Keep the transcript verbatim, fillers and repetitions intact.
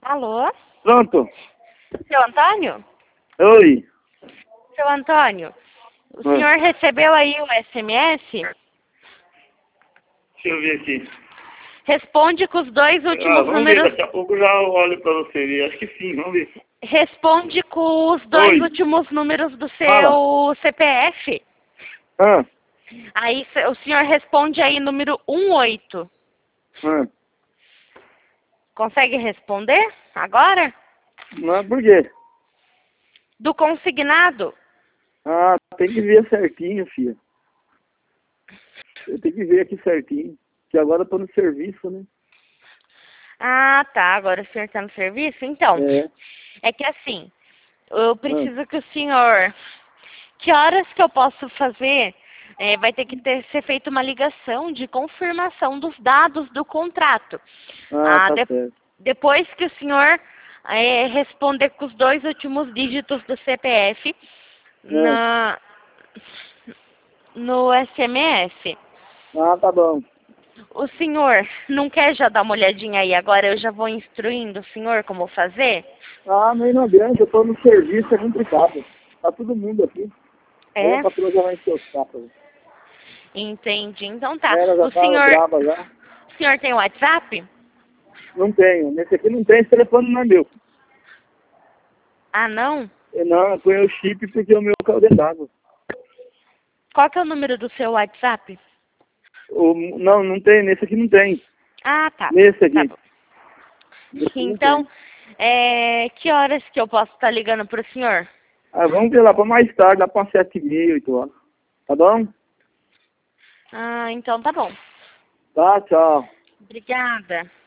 Alô? Pronto. Seu Antônio? Oi. Seu Antônio, o Oi. senhor recebeu aí o S M S? Deixa eu ver aqui. Responde com os dois Ah, últimos vamos ver, números. daqui a pouco eu já olho pra você ver. Acho que sim, vamos ver. Responde com os dois Oi. últimos números do Fala. seu C P F. Ah, Aí se- o senhor responde aí número um oito. ah. Consegue responder agora? Mas por quê? Do consignado? Ah, tem que ver certinho, filha. Eu tenho que ver aqui certinho. Que agora eu tô no serviço, né? Ah, tá. Agora o senhor está no serviço? Então, É. é que assim, eu preciso que o senhor... Que horas que eu posso fazer? É, vai ter que ter, ser feita uma ligação de confirmação dos dados do contrato. Ah, Ah, tá de- certo. depois que o senhor é, responder com os dois últimos dígitos do C P F É. na, no S M S. Ah, tá bom. O senhor não quer já dar uma olhadinha aí agora? Eu já vou instruindo o senhor como fazer? Ah, mas não adianta, eu tô no serviço, é complicado. Tá todo mundo aqui. Aí a É? patroa já vai encher os sapos. Entendi. Então tá. Ela já O tá senhor, brava já. o senhor tem WhatsApp? Não tenho. Nesse aqui não tem, esse telefone não é meu. Ah, não? Eu não, eu ponho o chip porque o meu caiu dentro d'água. Qual que é o número do seu WhatsApp? O, não, não tem, nesse aqui não tem. Ah, tá. Nesse Tá aqui. bom. Nesse aqui não Então, tem. é, que horas que eu posso estar ligando pro senhor? Ah, vamos ver lá pra mais tarde, lá pra sete e meia, oito horas. Tá bom? Ah, então tá bom. Tá, tchau. Obrigada.